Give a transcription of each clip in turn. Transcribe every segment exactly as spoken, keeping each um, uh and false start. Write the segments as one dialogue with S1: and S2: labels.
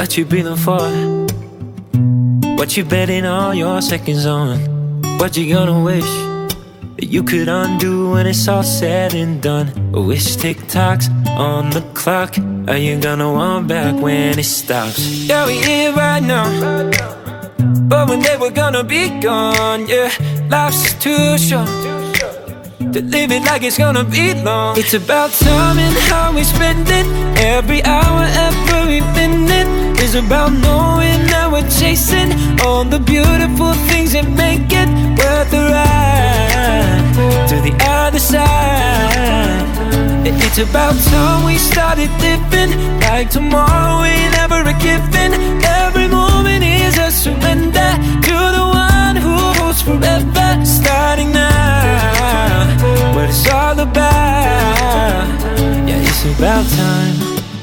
S1: what you breathing for? What you betting all your seconds on? What you gonna wish that you could undo when it's all said and done? Wish tick-tocks on the clock. Are you gonna want back when it stops? Yeah, we here right now, but one day we're gonna be gone. Yeah, life's too short to live it like it's gonna be long. It's about time and how we spend it. Every hour, every minute is about knowing that we're chasing all the beautiful things that make it worth the ride to the other side. It's about time we started living like tomorrow ain't ever a given. Every moment is a surrender to the one who holds forever. Starting now, what it's all about. Yeah, it's about time.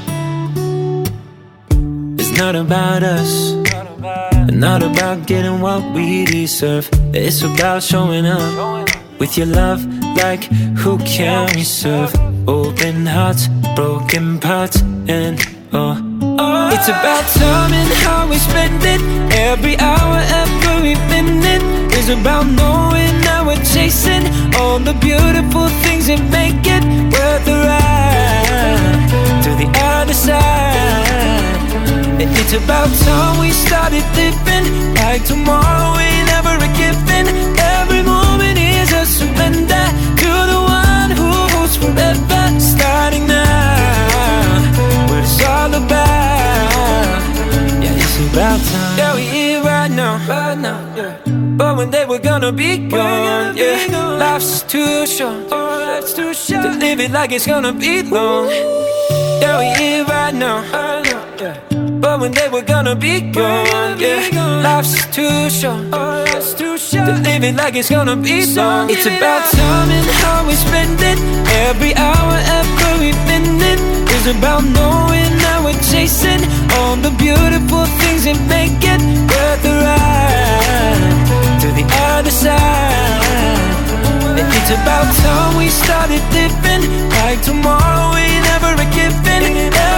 S1: It's not about us, not about getting what we deserve. It's about showing up with your love, like who can we serve? Open hearts, broken parts, and oh, oh. It's about time and how we spend it. Every hour, every minute is about knowing that we're chasing all the beautiful things that make it worth the ride to the other side. It's about time we started living like tomorrow ain't ever a given. Every moment is a surrender to the one who holds forever. Starting now, what it's all about. Yeah, it's about time. Yeah, we here right now, right now, yeah. But one day we're gonna be gone, yeah. Life's too short, oh, life's too short to live it like it's gonna be long. Yeah, we here right now, right now, yeah. But one day we're gonna be gone, yeah. Life's too short, oh, life's too short to live it like it's gonna be long. It's about time and how we spend it. Every hour, every minute is about knowing that we're chasing all the beautiful things that make it worth the ride to the other side. It's about time we started living like tomorrow ain't ever a given.